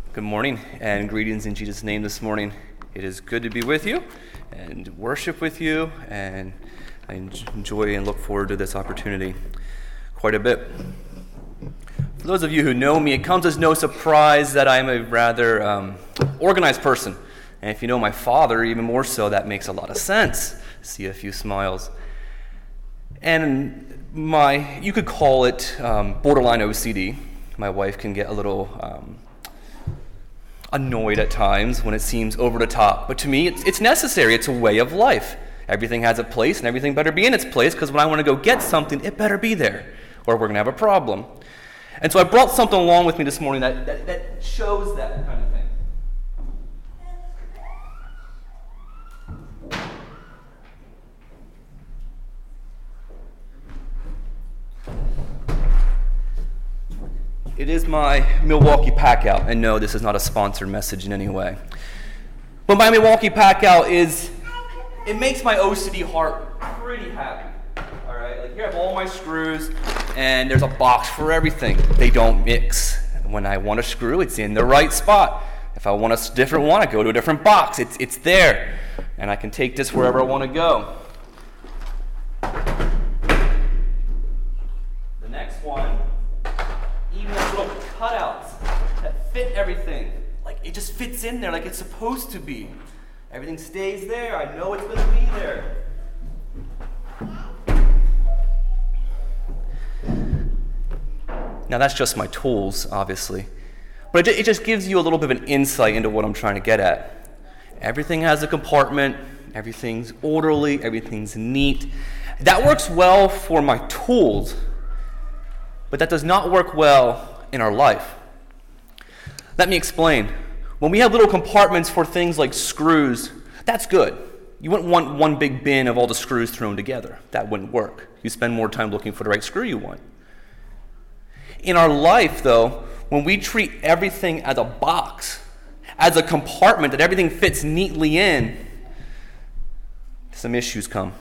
Good morning and greetings in Jesus' name this morning. It is good to be with you and worship with you, and I enjoy and look forward to this opportunity quite a bit. For those of you who know me, it comes as no surprise that I'm a rather organized person. And if you know my father, even more so, that makes a lot of sense. See a few smiles. And you could call it borderline OCD. My wife can get a little annoyed at times when it seems over the top. But to me, it's necessary. It's a way of life. Everything has a place, and everything better be in its place, because when I want to go get something, it better be there, or we're going to have a problem. And so I brought something along with me this morning that shows that kind of thing. It is my Milwaukee Pack-Out, and no, this is not a sponsored message in any way. But my Milwaukee Pack-Out it makes my OCD heart pretty happy. All right, like here I have all my screws, and there's a box for everything. They don't mix. When I want a screw, it's in the right spot. If I want a different one, I go to a different box. It's there, and I can take this wherever I want to go. The next one. Little cutouts that fit everything. Like it just fits in there like it's supposed to be. Everything stays there. I know it's going to be there. Now that's just my tools, obviously. But it just gives you a little bit of an insight into what I'm trying to get at. Everything has a compartment. Everything's orderly. Everything's neat. That works well for my tools. But that does not work well in our life. Let me explain. When we have little compartments for things like screws, that's good. You wouldn't want one big bin of all the screws thrown together. That wouldn't work. You spend more time looking for the right screw you want. In our life, though, when we treat everything as a box, as a compartment that everything fits neatly in, some issues come.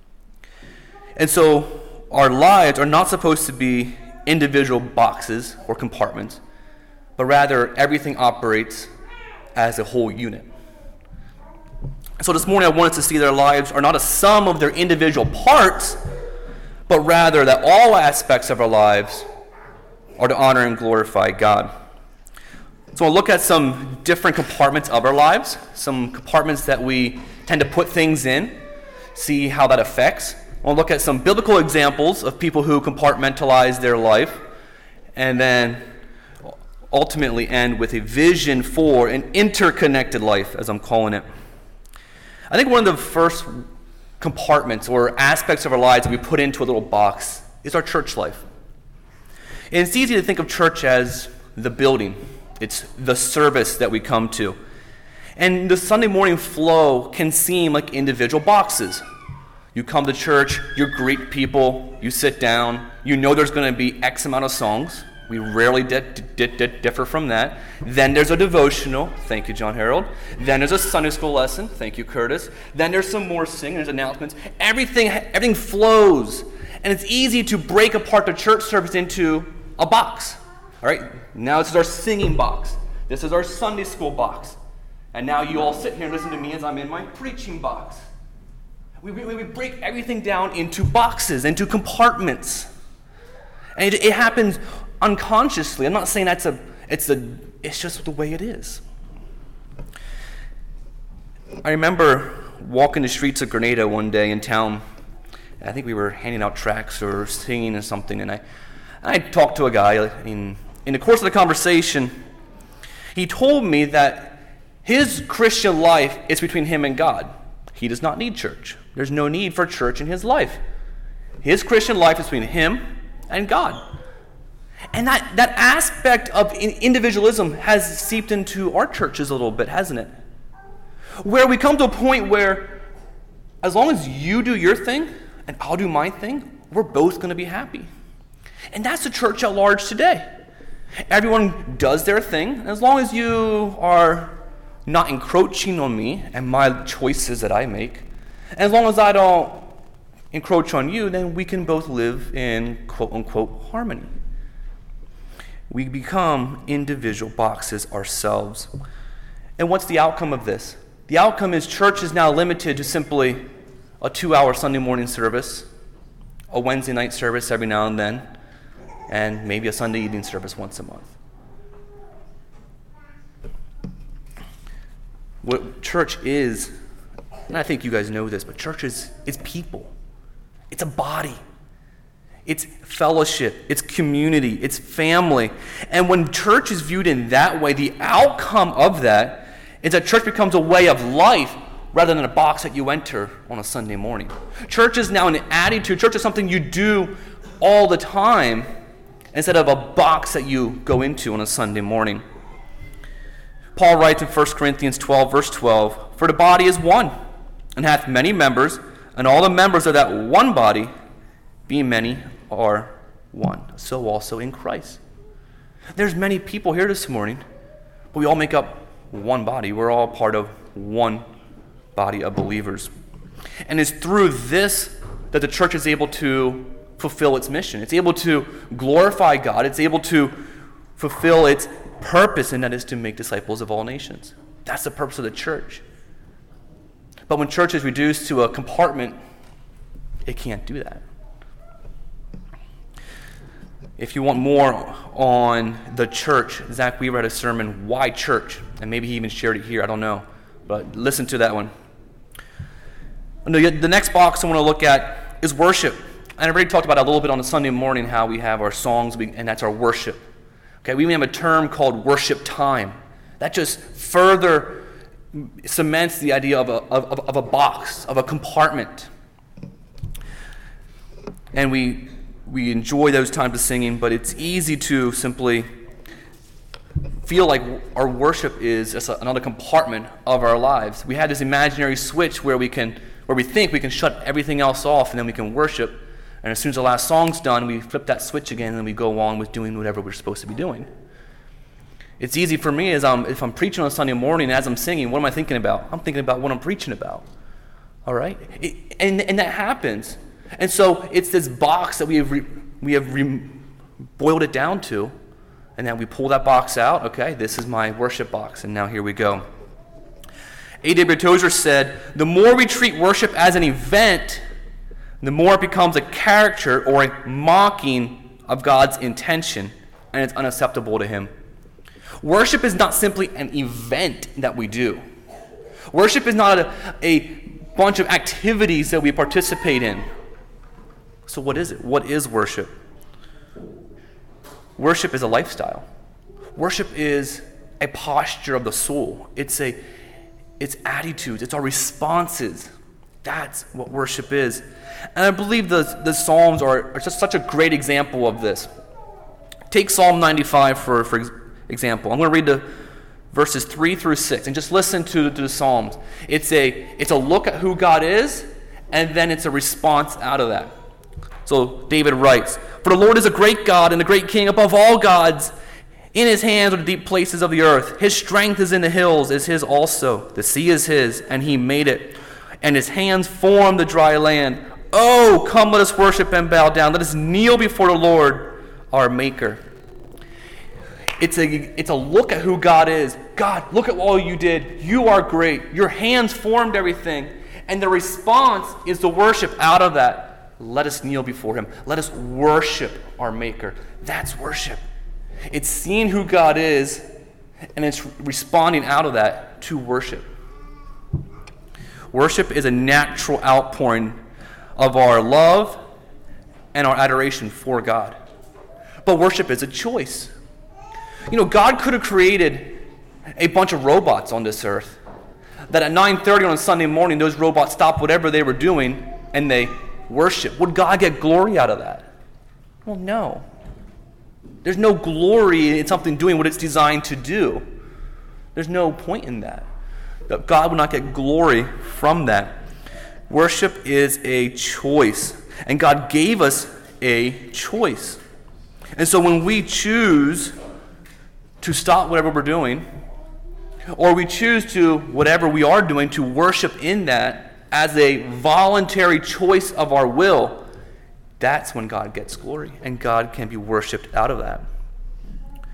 And so our lives are not supposed to be individual boxes or compartments, but rather everything operates as a whole unit. So this morning I wanted to see that our lives are not a sum of their individual parts, but rather that all aspects of our lives are to honor and glorify God. So I'll look at some different compartments of our lives, some compartments that we tend to put things in, see how that affects. We'll look at some biblical examples of people who compartmentalize their life, and then ultimately end with a vision for an interconnected life, as I'm calling it. I think one of the first compartments or aspects of our lives that we put into a little box is our church life. And it's easy to think of church as the building. It's the service that we come to. And the Sunday morning flow can seem like individual boxes. You come to church, you greet people, you sit down, you know there's going to be X amount of songs. We rarely differ from that. Then there's a devotional. Thank you, John Harold. Then there's a Sunday school lesson. Thank you, Curtis. Then there's some more singing, there's announcements. Everything flows. And it's easy to break apart the church service into a box. All right, now this is our singing box. This is our Sunday school box. And now you all sit here and listen to me as I'm in my preaching box. We break everything down into boxes, into compartments. And it happens unconsciously. I'm not saying it's just the way it is. I remember walking the streets of Grenada one day in town. I think we were handing out tracts or singing or something, and I talked to a guy. In the course of the conversation, he told me that his Christian life is between him and God. He does not need church. There's no need for church in his life. His Christian life is between him and God. And that aspect of individualism has seeped into our churches a little bit, hasn't it? Where we come to a point where as long as you do your thing and I'll do my thing, we're both going to be happy. And that's the church at large today. Everyone does their thing, and as long as you are not encroaching on me and my choices that I make, and as long as I don't encroach on you, then we can both live in quote-unquote harmony. We become individual boxes ourselves. And what's the outcome of this? The outcome is church is now limited to simply a 2-hour Sunday morning service, a Wednesday night service every now and then, and maybe a Sunday evening service once a month. What church is, and I think you guys know this, but church is people. It's a body. It's fellowship. It's community. It's family. And when church is viewed in that way, the outcome of that is that church becomes a way of life rather than a box that you enter on a Sunday morning. Church is now an attitude. Church is something you do all the time instead of a box that you go into on a Sunday morning. Paul writes in 1 Corinthians 12, verse 12, "For the body is one, and hath many members, and all the members of that one body, being many, are one. So also in Christ." There's many people here this morning, but we all make up one body. We're all part of one body of believers. And it's through this that the church is able to fulfill its mission. It's able to glorify God. It's able to fulfill its purpose, and that is to make disciples of all nations. That's the purpose of the church. But when church is reduced to a compartment, it can't do that. If you want more on the church, Zach Weaver had a sermon, Why Church? And maybe he even shared it here, I don't know. But listen to that one. The next box I want to look at is worship. And I already talked about it a little bit on a Sunday morning, how we have our songs, and that's our worship. Okay, we even have a term called worship time. That just further cements the idea of a box, of a compartment. And we enjoy those times of singing, but it's easy to simply feel like our worship is just another compartment of our lives. We have this imaginary switch where we think we can shut everything else off, and then we can worship. And as soon as the last song's done, we flip that switch again, and then we go on with doing whatever we're supposed to be doing. It's easy for me if I'm preaching on a Sunday morning, as I'm singing, what am I thinking about? I'm thinking about what I'm preaching about. All right? And that happens. And so it's this box that we have boiled it down to, and then we pull that box out. Okay, this is my worship box, and now here we go. A.W. Tozer said, "The more we treat worship as an event, the more it becomes a caricature or a mocking of God's intention, and it's unacceptable to Him." Worship is not simply an event that we do. Worship is not a bunch of activities that we participate in. So what is it? What is worship? Worship is a lifestyle. Worship is a posture of the soul. It's attitudes. It's our responses. That's what worship is. And I believe the Psalms are just such a great example of this. Take Psalm 95 for example. I'm going to read the verses 3 through 6 and just listen to the Psalms. It's a look at who God is, and then it's a response out of that. So David writes, "For the Lord is a great God and a great King above all gods. In His hands are the deep places of the earth. His strength is in the hills, is His also. The sea is His, and He made it. And His hands formed the dry land. Oh, come, let us worship and bow down. Let us kneel before the Lord, our Maker." It's a look at who God is. God, look at all you did. You are great. Your hands formed everything. And the response is to worship out of that. Let us kneel before Him. Let us worship our Maker. That's worship. It's seeing who God is, and it's responding out of that to worship. Worship is a natural outpouring of our love and our adoration for God. But worship is a choice. You know, God could have created a bunch of robots on this earth that at 9:30 on a Sunday morning, those robots stop whatever they were doing and they worship. Would God get glory out of that? Well, no. There's no glory in something doing what it's designed to do. There's no point in that. God would not get glory from that. Worship is a choice, and God gave us a choice. And so when we choose to stop whatever we're doing, or we choose to, whatever we are doing, to worship in that as a voluntary choice of our will, that's when God gets glory, and God can be worshipped out of that.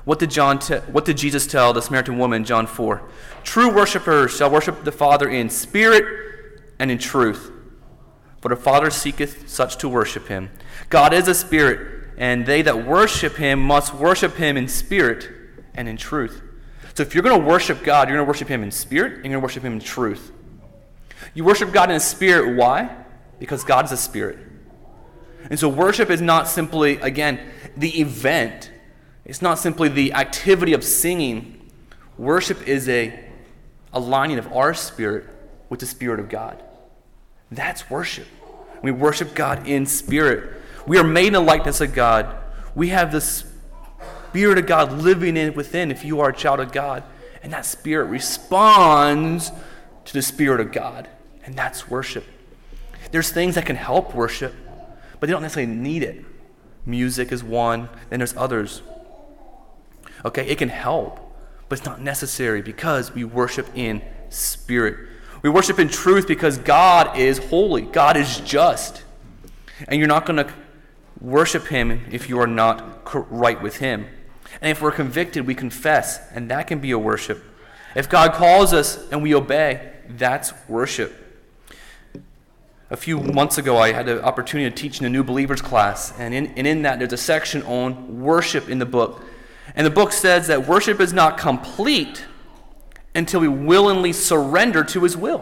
What did Jesus tell the Samaritan woman in John 4? True worshipers shall worship the Father in spirit and in truth. For the Father seeketh such to worship him. God is a spirit, and they that worship him must worship him in spirit and in truth. So if you're going to worship God, you're going to worship him in spirit, and you're going to worship him in truth. You worship God in spirit. Why? Because God is a spirit. And so worship is not simply, again, the event. It's not simply the activity of singing. Worship is a aligning of our spirit with the Spirit of God. That's worship. We worship God in spirit. We are made in the likeness of God. We have the Spirit of God living within if you are a child of God. And that spirit responds to the Spirit of God. And that's worship. There's things that can help worship, but they don't necessarily need it. Music is one, and there's others. Okay, it can help, but it's not necessary because we worship in spirit. We worship in truth because God is holy. God is just. And you're not going to worship him if you are not right with him. And if we're convicted, we confess, and that can be a worship. If God calls us and we obey, that's worship. A few months ago, I had the opportunity to teach in a new believers class, and in that, there's a section on worship in the book. And the book says that worship is not complete until we willingly surrender to his will.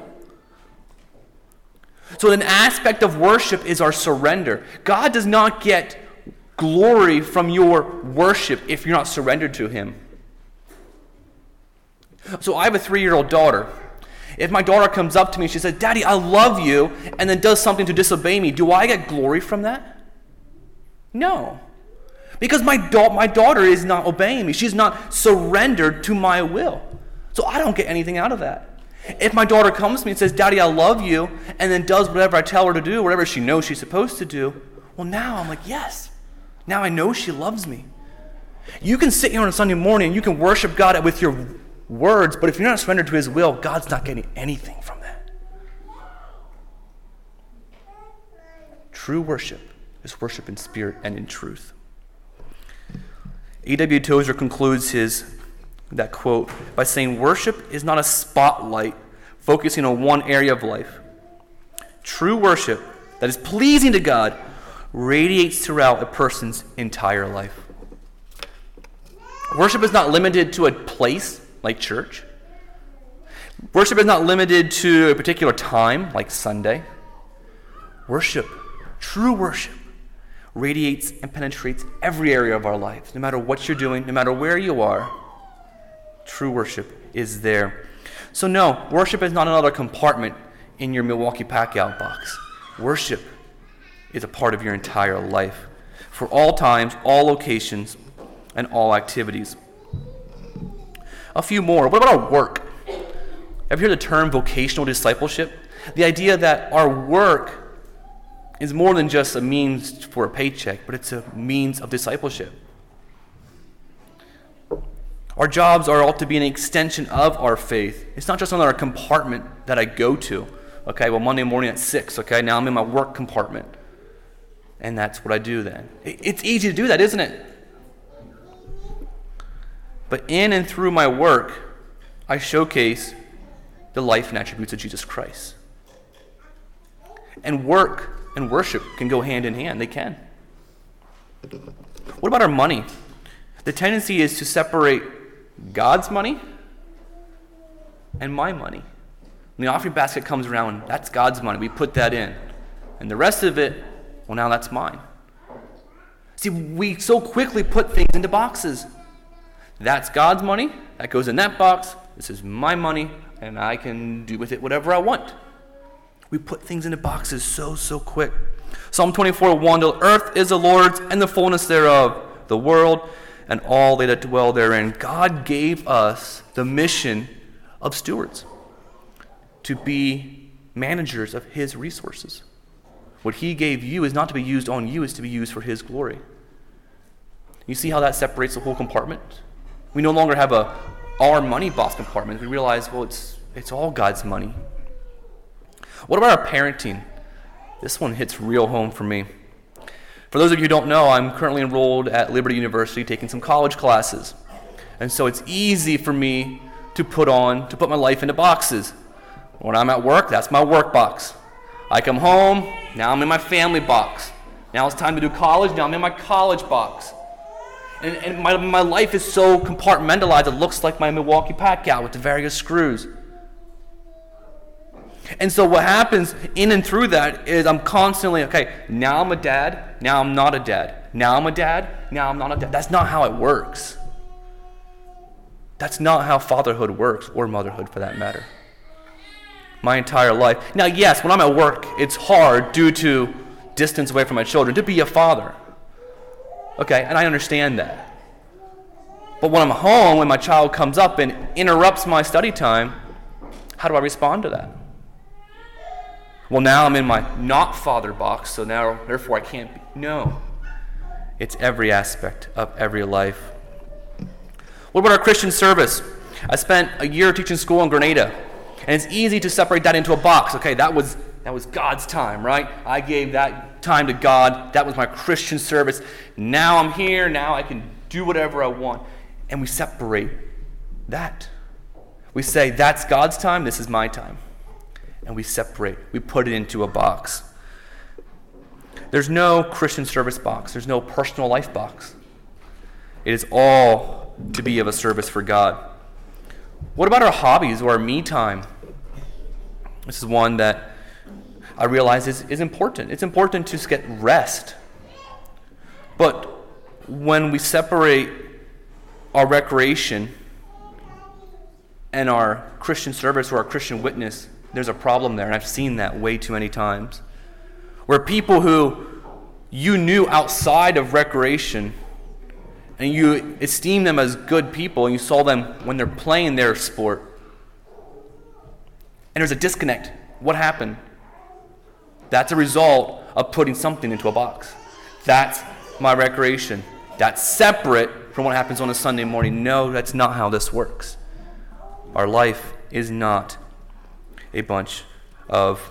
So an aspect of worship is our surrender. God does not get glory from your worship if you're not surrendered to him. So I have a 3-year-old daughter. If my daughter comes up to me and she says, "Daddy, I love you," and then does something to disobey me, do I get glory from that? No. Because my daughter is not obeying me. She's not surrendered to my will. So I don't get anything out of that. If my daughter comes to me and says, "Daddy, I love you," and then does whatever I tell her to do, whatever she knows she's supposed to do, well, now I'm like, yes. Now I know she loves me. You can sit here on a Sunday morning and you can worship God with your words, but if you're not surrendered to his will, God's not getting anything from that. True worship is worship in spirit and in truth. A.W. Tozer concludes that quote by saying, "Worship is not a spotlight focusing on one area of life. True worship that is pleasing to God radiates throughout a person's entire life." Worship is not limited to a place like church. Worship is not limited to a particular time like Sunday. Worship, true worship, radiates and penetrates every area of our lives. No matter what you're doing, no matter where you are, true worship is there. So no, worship is not another compartment in your Milwaukee Packout box. Worship is a part of your entire life, for all times, all locations, and all activities. A few more. What about our work? Have you heard the term vocational discipleship? The idea that our work is more than just a means for a paycheck, but it's a means of discipleship. Our jobs are all to be an extension of our faith. It's not just another compartment that I go to. Okay, well, Monday morning at 6, okay, now I'm in my work compartment. And that's what I do then. It's easy to do that, isn't it? But in and through my work, I showcase the life and attributes of Jesus Christ. And work and worship can go hand in hand. They can. What about our money? The tendency is to separate God's money and my money. When the offering basket comes around, that's God's money. We put that in. And the rest of it, well, now that's mine. See, we so quickly put things into boxes. That's God's money. That goes in that box. This is my money, and I can do with it whatever I want. We put things into boxes so quick. Psalm 24:1, "The earth is the Lord's, and the fullness thereof, the world, and all they that dwell therein." God gave us the mission of stewards, to be managers of his resources. What he gave you is not to be used on you, it's to be used for his glory. You see how that separates the whole compartment? We no longer have our money box compartment. We realize, well, it's all God's money. What about our parenting? This one hits real home for me. For those of you who don't know, I'm currently enrolled at Liberty University taking some college classes. And so it's easy for me to put my life into boxes. When I'm at work, that's my work box. I come home, now I'm in my family box. Now it's time to do college, now I'm in my college box. And my life is so compartmentalized, it looks like my Milwaukee Pacquiao with the various screws. And so what happens in and through that is I'm constantly, okay, now I'm a dad, now I'm not a dad. Now I'm a dad, now I'm not a dad. That's not how it works. That's not how fatherhood works, or motherhood for that matter. My entire life. Now, yes, when I'm at work, it's hard due to distance away from my children to be a father. Okay, and I understand that. But when I'm home, when my child comes up and interrupts my study time, how do I respond to that? Well, now I'm in my not father box, so now, therefore, I can't be. No. It's every aspect of every life. What about our Christian service? I spent a year teaching school in Grenada, and it's easy to separate that into a box. Okay, that was God's time, right? I gave that time to God. That was my Christian service. Now I'm here. Now I can do whatever I want. And we separate that. We say, that's God's time. This is my time. And we separate. We put it into a box. There's no Christian service box. There's no personal life box. It is all to be of a service for God. What about our hobbies or our me time? This is one that I realize is important. It's important to get rest. But when we separate our recreation and our Christian service or our Christian witness, there's a problem there, and I've seen that way too many times. Where people who you knew outside of recreation and you esteem them as good people, and you saw them when they're playing their sport, and there's a disconnect. What happened? That's a result of putting something into a box. That's my recreation. That's separate from what happens on a Sunday morning. No, that's not how this works. Our life is not a bunch of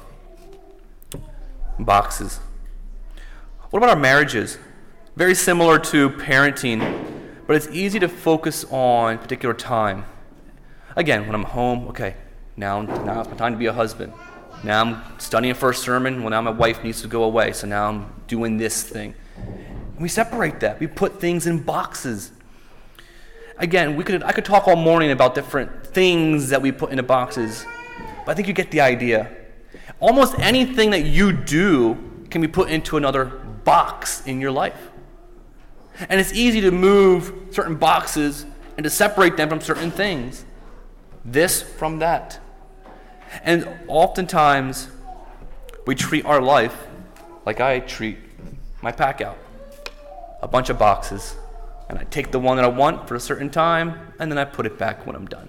boxes. What about our marriages? Very similar to parenting, but it's easy to focus on a particular time. Again, when I'm home, okay, now it's my time to be a husband. Now I'm studying for a sermon. Well, now my wife needs to go away, so now I'm doing this thing. And we separate that. We put things in boxes. Again, I could talk all morning about different things that we put into boxes, but I think you get the idea. Almost anything that you do can be put into another box in your life. And it's easy to move certain boxes and to separate them from certain things. This from that. And oftentimes, we treat our life like I treat my Pacquiao. A bunch of boxes. And I take the one that I want for a certain time, and then I put it back when I'm done.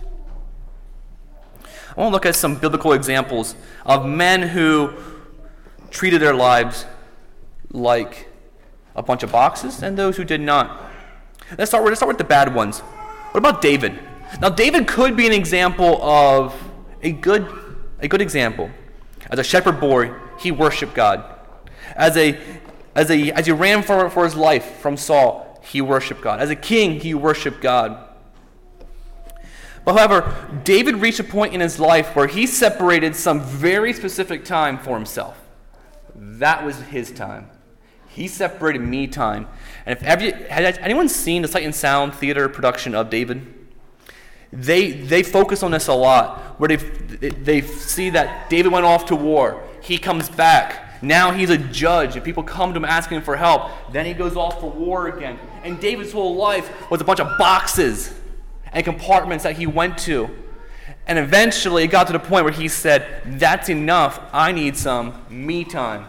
I want to look at some biblical examples of men who treated their lives like a bunch of boxes and those who did not. Let's start with the bad ones. What about David? Now, David could be an example of a good example. As a shepherd boy, he worshiped God. As he ran for his life from Saul, he worshiped God. As a king, he worshiped God. But however, David reached a point in his life where he separated some very specific time for himself. That was his time. He separated me time. And has anyone seen the Sight and Sound theater production of David? They focus on this a lot, where they see that David went off to war. He comes back. Now he's a judge, and people come to him asking him for help. Then he goes off for war again. And David's whole life was a bunch of boxes and compartments that he went to. And eventually it got to the point where he said, that's enough. I need some me time.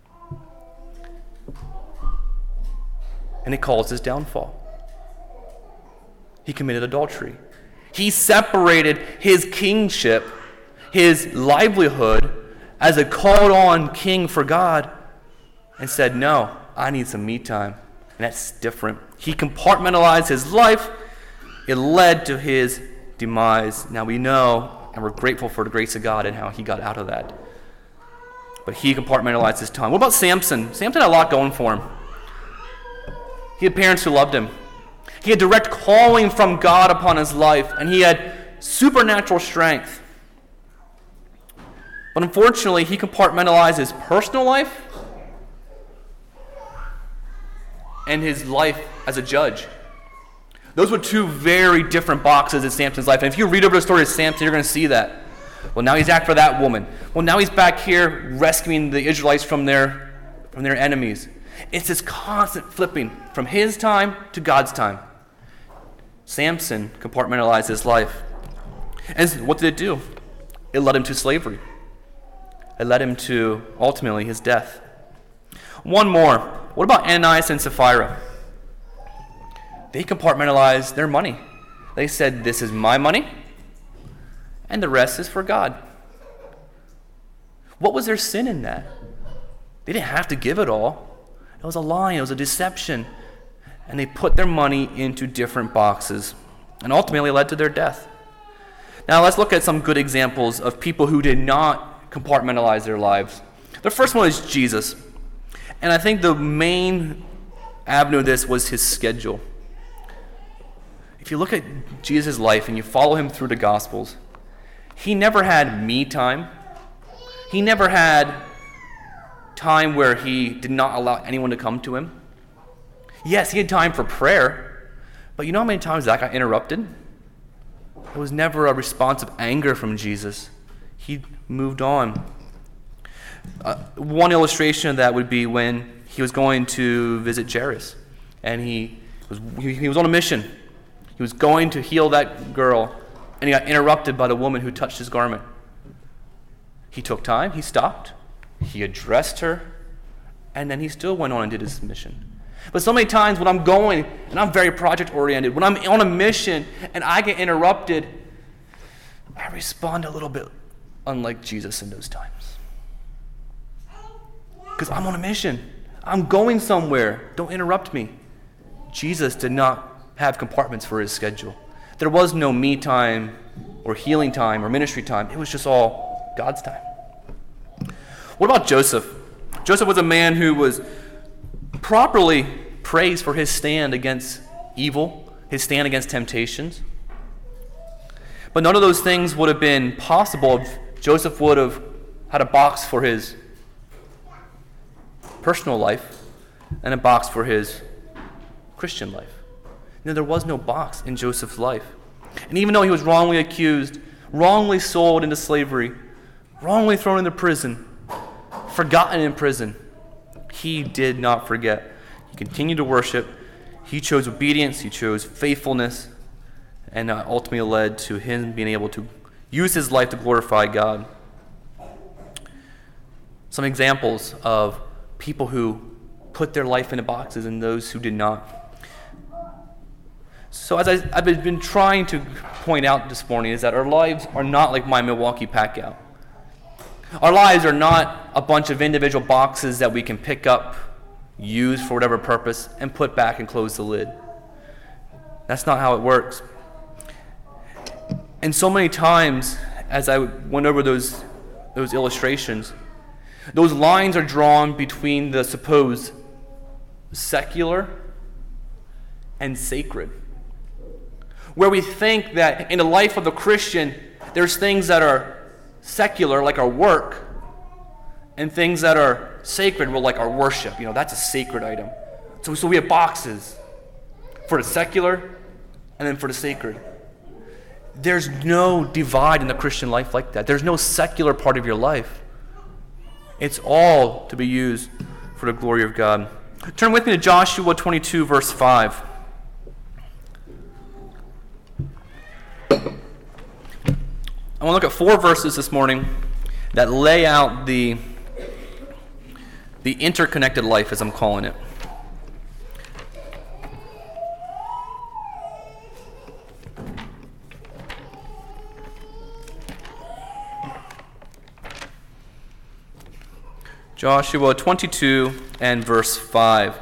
And it caused his downfall. He committed adultery. He separated his kingship, his livelihood, as a called-on king for God, and said, no, I need some me time. And that's different. He compartmentalized his life. It led to his demise. Now we know, and we're grateful for the grace of God and how he got out of that. But he compartmentalized his time. What about Samson? Samson had a lot going for him. He had parents who loved him. He had direct calling from God upon his life, and he had supernatural strength. But unfortunately, he compartmentalized his personal life and his life as a judge. Those were two very different boxes in Samson's life. And if you read over the story of Samson, you're going to see that. Well, now he's after that woman. Well, now he's back here rescuing the Israelites from their enemies. It's this constant flipping from his time to God's time. Samson compartmentalized his life. And what did it do? It led him to slavery. It led him to, ultimately, his death. One more. What about Ananias and Sapphira? They compartmentalized their money. They said, this is my money, and the rest is for God. What was their sin in that? They didn't have to give it all. It was a lie. It was a deception. And they put their money into different boxes, and ultimately led to their death. Now let's look at some good examples of people who did not compartmentalize their lives. The first one is Jesus. And I think the main avenue of this was his schedule. If you look at Jesus' life and you follow him through the Gospels, he never had me time. He never had time where he did not allow anyone to come to him. Yes, he had time for prayer, but you know how many times that got interrupted? It was never a response of anger from Jesus. He moved on. One illustration of that would be when he was going to visit Jairus, and he was on a mission. He was going to heal that girl, and he got interrupted by the woman who touched his garment. He took time, he stopped, he addressed her, and then he still went on and did his mission. But so many times when I'm going, and I'm very project-oriented, when I'm on a mission and I get interrupted, I respond a little bit unlike Jesus in those times. Because I'm on a mission. I'm going somewhere. Don't interrupt me. Jesus did not have compartments for his schedule. There was no me time or healing time or ministry time. It was just all God's time. What about Joseph? Joseph was a man who was properly praised for his stand against evil, his stand against temptations. But none of those things would have been possible if Joseph would have had a box for his personal life and a box for his Christian life. No, there was no box in Joseph's life. And even though he was wrongly accused, wrongly sold into slavery, wrongly thrown into prison, forgotten in prison, he did not forget. He continued to worship. He chose obedience. He chose faithfulness. And ultimately led to him being able to use his life to glorify God. Some examples of people who put their life into boxes and those who did not. So as I've been trying to point out this morning is that our lives are not like my Milwaukee Packout. Our lives are not a bunch of individual boxes that we can pick up, use for whatever purpose, and put back and close the lid. That's not how it works. And so many times, as I went over those illustrations, those lines are drawn between the supposed secular and sacred. Where we think that in the life of a Christian, there's things that are secular, like our work, and things that are sacred, well, like our worship. You know, that's a sacred item. So we have boxes for the secular and then for the sacred. There's no divide in the Christian life like that. There's no secular part of your life. It's all to be used for the glory of God. Turn with me to Joshua 22, verse 5. I want to look at 4 verses this morning that lay out the interconnected life, as I'm calling it. Joshua 22 and verse 5.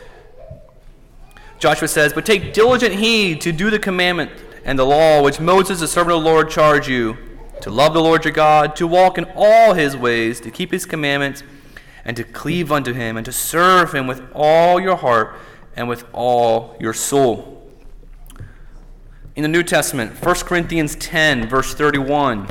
Joshua says, "But take diligent heed to do the commandment and the law which Moses, the servant of the Lord, charged you, to love the Lord your God, to walk in all his ways, to keep his commandments, and to cleave unto him, and to serve him with all your heart and with all your soul." In the New Testament, 1 Corinthians 10, verse 31.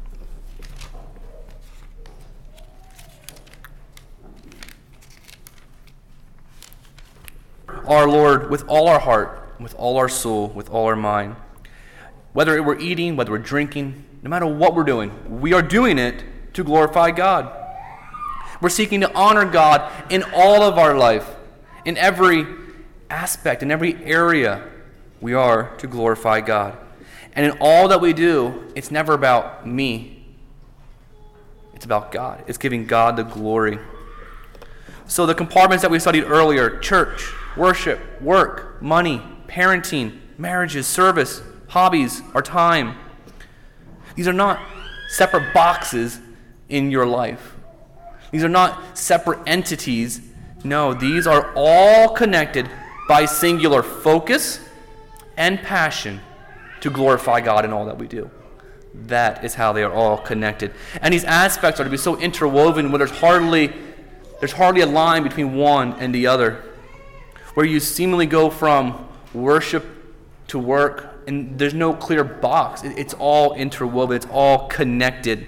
Our Lord, with all our heart, with all our soul, with all our mind, whether we're eating, whether we're drinking, no matter what we're doing, we are doing it to glorify God. We're seeking to honor God in all of our life, in every aspect, in every area. We are to glorify God. And in all that we do, it's never about me. It's about God. It's giving God the glory. So the compartments that we studied earlier, church, worship, work, money, parenting, marriages, service, hobbies, our time, these are not separate boxes in your life. These are not separate entities. No, these are all connected by singular focus and passion to glorify God in all that we do. That is how they are all connected. And these aspects are to be so interwoven where there's hardly a line between one and the other, where you seemingly go from worship to work, and there's no clear box. It's all interwoven. It's all connected.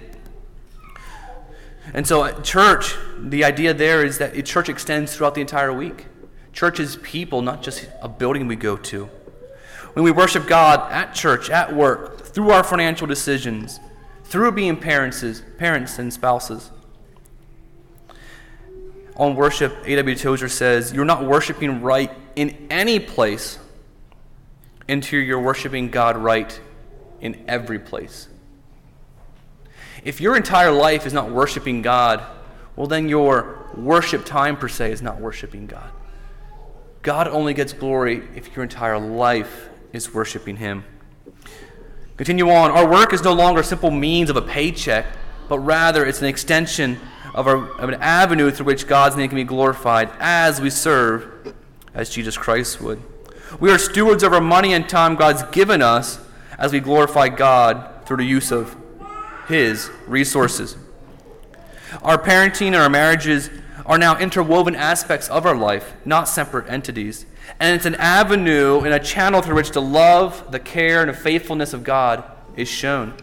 And so at church, the idea there is that church extends throughout the entire week. Church is people, not just a building we go to. When we worship God at church, at work, through our financial decisions, through being parents and spouses. On worship, A.W. Tozer says, you're not worshiping right in any place until you're worshiping God right in every place. If your entire life is not worshiping God, well, then your worship time per se is not worshiping God. God only gets glory if your entire life is worshiping Him. Continue on. Our work is no longer a simple means of a paycheck, but rather it's an extension of an avenue through which God's name can be glorified as we serve as Jesus Christ would. We are stewards of our money and time God's given us as we glorify God through the use of His resources. Our parenting and our marriages are now interwoven aspects of our life, not separate entities. And it's an avenue and a channel through which the love, the care, and the faithfulness of God is shown.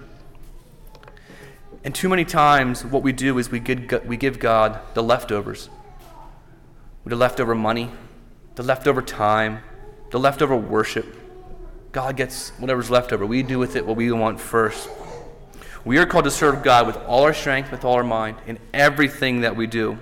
And too many times what we do is we give God the leftovers. The leftover money, the leftover time, the leftover worship. God gets whatever's left over. We do with it what we want first. We are called to serve God with all our strength, with all our mind, in everything that we do.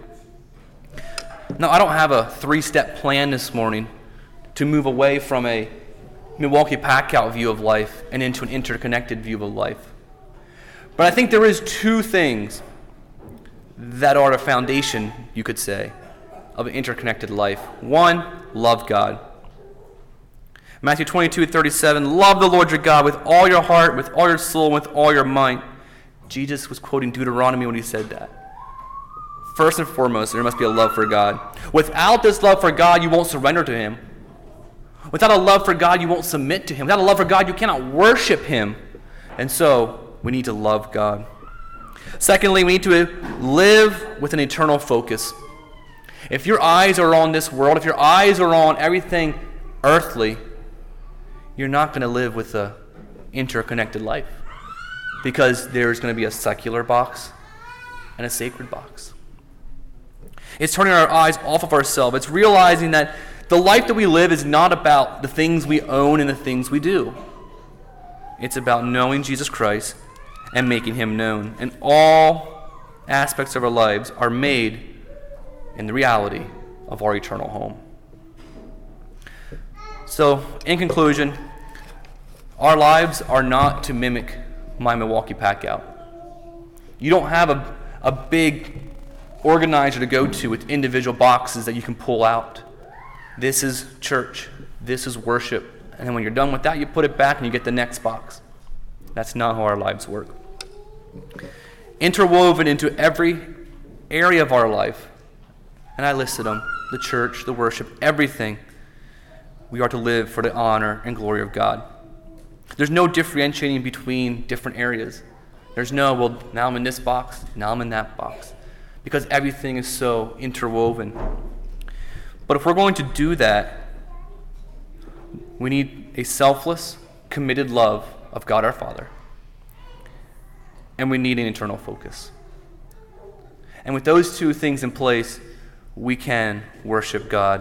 Now, I don't have a 3-step plan this morning to move away from a Milwaukee Pack-Out view of life and into an interconnected view of life. But I think there is 2 things that are the foundation, you could say, of an interconnected life. 1, love God. Matthew 22:37, love the Lord your God with all your heart, with all your soul, with all your might. Jesus was quoting Deuteronomy when he said that. First and foremost, there must be a love for God. Without this love for God, you won't surrender to Him. Without a love for God, you won't submit to Him. Without a love for God, you cannot worship Him. And so, we need to love God. Secondly, we need to live with an eternal focus. If your eyes are on this world, if your eyes are on everything earthly, you're not going to live with an interconnected life, because there's going to be a secular box and a sacred box. It's turning our eyes off of ourselves. It's realizing that the life that we live is not about the things we own and the things we do. It's about knowing Jesus Christ and making Him known. And all aspects of our lives are made in the reality of our eternal home. So, in conclusion, our lives are not to mimic my Milwaukee Pack-Out. You don't have a big organizer to go to with individual boxes that you can pull out. This is church. This is worship. And then when you're done with that, you put it back and you get the next box. That's not how our lives work. Interwoven into every area of our life, and I listed them, the church, the worship, everything, we are to live for the honor and glory of God. There's no differentiating between different areas. There's no, well, now I'm in this box, now I'm in that box, because everything is so interwoven. But if we're going to do that, we need a selfless, committed love of God our Father. And we need an eternal focus. And with those two things in place, we can worship God.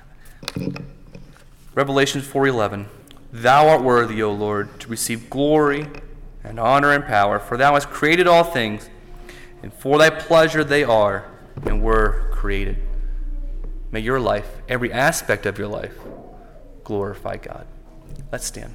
Revelation 4:11, Thou art worthy, O Lord, to receive glory and honor and power, for thou hast created all things, and for thy pleasure they are and were created. May your life, every aspect of your life, glorify God. Let's stand.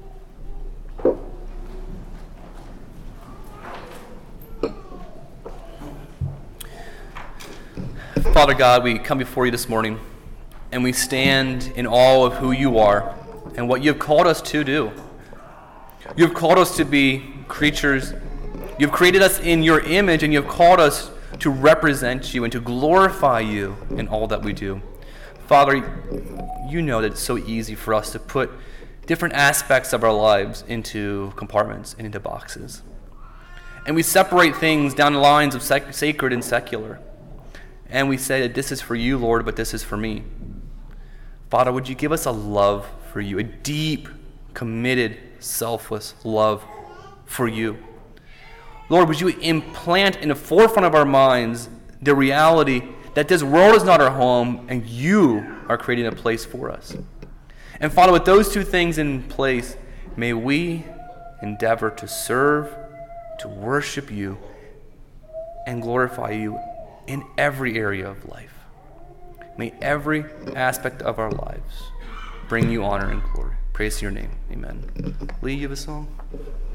Father God, we come before you this morning, and we stand in awe of who you are and what you have called us to do. You have called us to be creatures. You have created us in your image, and you have called us to represent you and to glorify you in all that we do. Father, you know that it's so easy for us to put different aspects of our lives into compartments and into boxes. And we separate things down the lines of sacred and secular. And we say that this is for you, Lord, but this is for me. Father, would you give us a love for you, a deep, committed, selfless love for you. Lord, would you implant in the forefront of our minds the reality that this world is not our home and you are creating a place for us. And Father, with those two things in place, may we endeavor to serve, to worship you, and glorify you in every area of life. May every aspect of our lives bring you honor and glory. Praise to your name. Amen. Lee, you have a song?